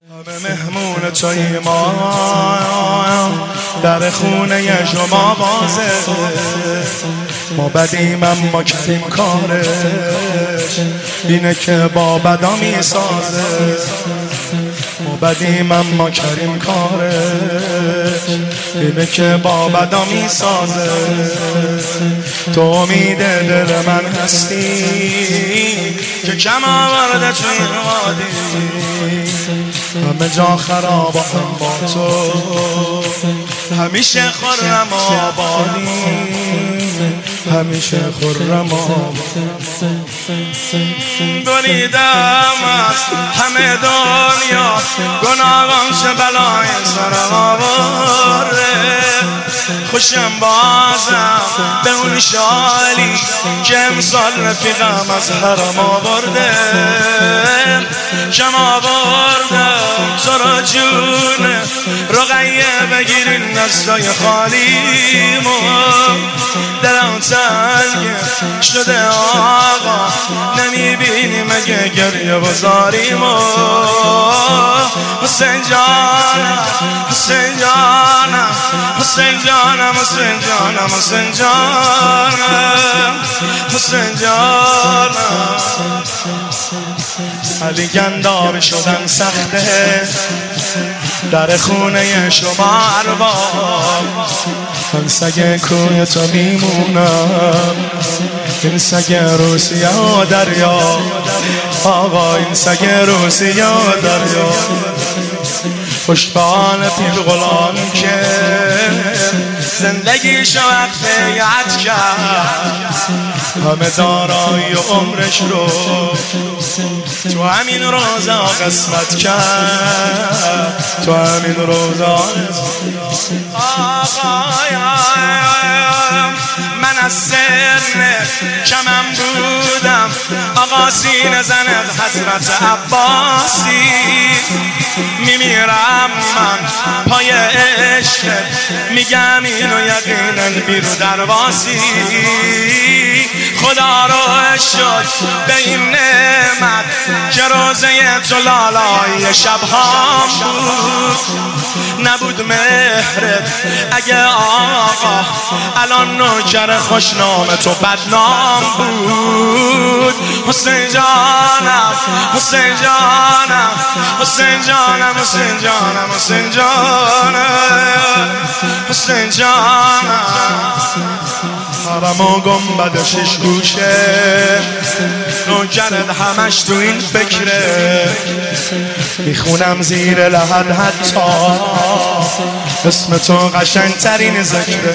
همه مهمون توی ما در خونه شما بازه، ما بدیم اما کریم کارش اینه که با بدا میسازه. ما بدیم اما کریم کارش اینه که با بدا میسازه. تو امید دل من هستی که کم آورده توی وادی، همه جا خراب هم با تو همیشه خرم آبادی، همیشه خرم آبادی. بریدم از همه دنیا گناهان چه بلای سرم آورده، خوشم بازم به اون شالی که امسال رفیقم از حرم آورده. کم آورده تو را جون رقیه بگیرین دستای خالیمو، دلم تنگ شده آقا نمیبینی مگه گریه بزاریمو. حسین جانم حسین جانم حسین جانم حسین جانم حسین جانم حسین جانم. علی گنداب شدن سخته در خونه شما ارباب، من سگ کوی تو میمونم، این سگ روسیه و دریا آقا، این سگ روسیه و دریا. خوشبال پیر غلام که زندگیشو اقلیت کرد، همه دارایی و عمرش رو تو همین روزا قسمت کرد، تو همین روزا. من از سن کمم بودم آقا سینه زند حضرت عباسی، میمیرم من پای عشق، میگم اینو یقینا بیرو درواسی. خدا رو شد به این نعمت که روزه تو لالای شبهام بود، نبود مهرت اگه آقا الان نوکر خوشنام تو بدنام بود. حسین جانم حسین جانم حسین جانم حسین جانم حسین جانم حسین جانم. حرم و گنبد شش گوشه نوکرت همش تو این فکره، میخونم زیر لحد حتی اسم تو قشنگ ترین ذکره،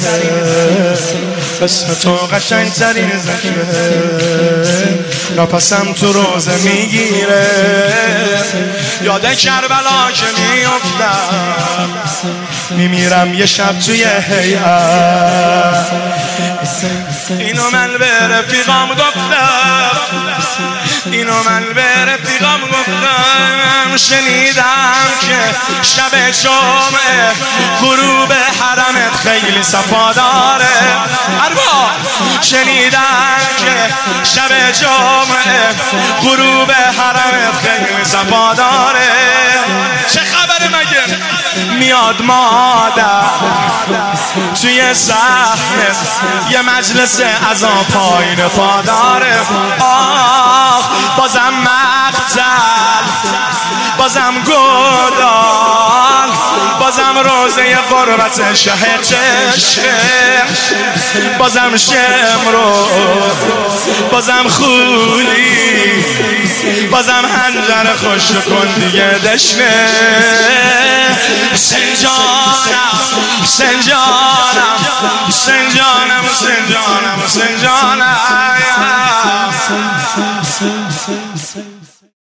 اسم تو قشنگ ترین ذکره. نفسم تو روزه میگیره یاد کربلا که میافتم، میمیرم یه شب توی هیئت. اینو من به رفیقام گفتم، اینو من به رفیقام گفتم، شنیدم که شب جمعه غروب حرمت خیلی صفا داره. ارباب شنیدم که شب جمعه غروب حرمت خیلی صفا داره. چه خبره مگه؟ میاد مادر توی صحنه یه مجلس ازا پایین پاداره. آخ بازم مقتل، بازم گدال، بازم روزه قربت شهد چشم، بازم شمرو، بازم خولی، بازم هنجر خوش کن دیگه دشنه. حسین جانم حسین جانم حسین جانم حسین جانم حسین جانم